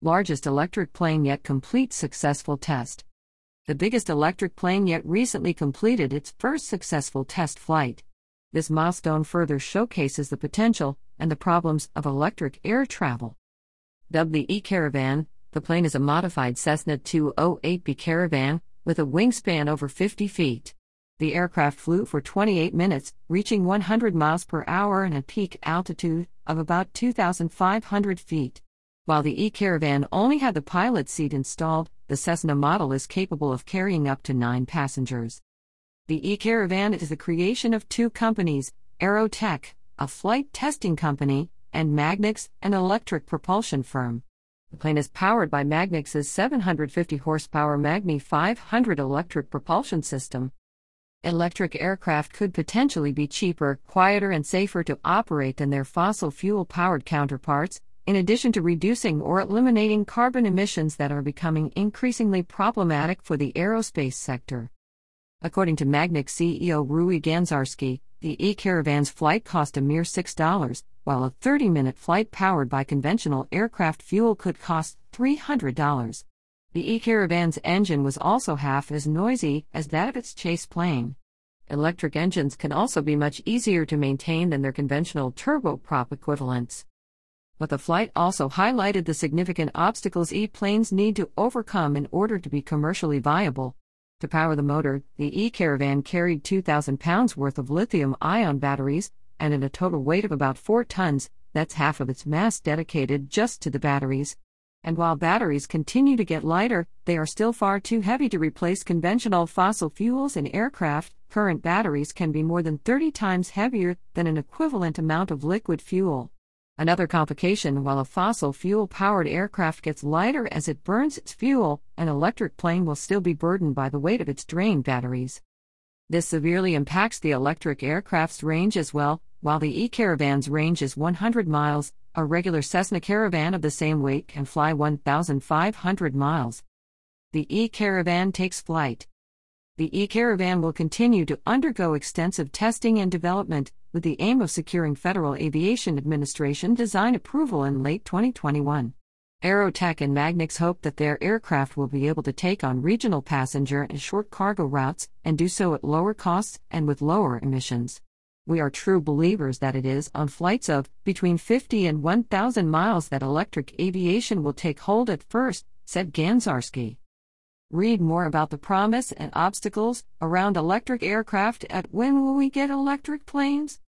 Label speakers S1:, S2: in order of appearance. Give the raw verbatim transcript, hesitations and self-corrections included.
S1: Largest electric plane yet completes successful test. The biggest electric plane yet recently completed its first successful test flight. This milestone further showcases the potential and the problems of electric air travel. Dubbed the E-Caravan, the plane is a modified Cessna two oh eight B Caravan with a wingspan over fifty feet. The aircraft flew for twenty-eight minutes, reaching one hundred miles per hour and a peak altitude of about two thousand five hundred feet. While the E-Caravan only had the pilot seat installed, the Cessna model is capable of carrying up to nine passengers. The E-Caravan is the creation of two companies, Aerotech, a flight testing company, and Magnix, an electric propulsion firm. The plane is powered by Magnix's seven hundred fifty horsepower Magni five hundred electric propulsion system. Electric aircraft could potentially be cheaper, quieter, and safer to operate than their fossil fuel-powered counterparts, in addition to reducing or eliminating carbon emissions that are becoming increasingly problematic for the aerospace sector. According to Magnix C E O Rui Ganzarski, the E-Caravan's flight cost a mere six dollars, while a thirty-minute flight powered by conventional aircraft fuel could cost three hundred dollars. The E-Caravan's engine was also half as noisy as that of its chase plane. Electric engines can also be much easier to maintain than their conventional turboprop equivalents. But the flight also highlighted the significant obstacles E-planes need to overcome in order to be commercially viable. To power the motor, the E-Caravan carried two thousand pounds worth of lithium-ion batteries, and at a total weight of about four tons, that's half of its mass dedicated just to the batteries. And while batteries continue to get lighter, they are still far too heavy to replace conventional fossil fuels in aircraft. Current batteries can be more than thirty times heavier than an equivalent amount of liquid fuel. Another complication: while a fossil fuel-powered aircraft gets lighter as it burns its fuel, an electric plane will still be burdened by the weight of its drained batteries. This severely impacts the electric aircraft's range as well. While the E-Caravan's range is one hundred miles, a regular Cessna Caravan of the same weight can fly one thousand five hundred miles. The E-Caravan takes flight. The E-Caravan will continue to undergo extensive testing and development, with the aim of securing Federal Aviation Administration design approval in late twenty twenty-one. Aerotech and Magnix hope that their aircraft will be able to take on regional passenger and short cargo routes, and do so at lower costs and with lower emissions. We are true believers that it is on flights of between fifty and one thousand miles that electric aviation will take hold at first, said Ganzarski. Read more about the promise and obstacles around electric aircraft at When Will We Get Electric Planes?